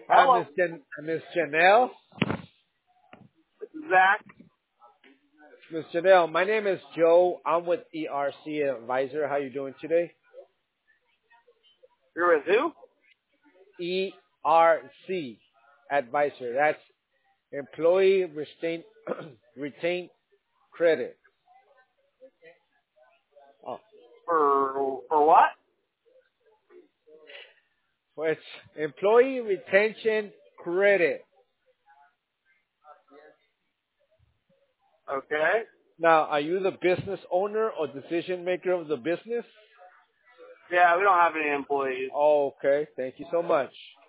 Hi, Hello, Miss Janelle. Zach. Miss Janelle, my name is Joe. I'm with ERC Advisor. How you doing today? You're with who? ERC Advisor. That's Employee Retained Credit. Oh, For what? well, it's Employee Retention Credit. Okay. Now, are you the business owner or decision maker of the business? Yeah, we don't have any employees. Oh, okay. Thank you so much.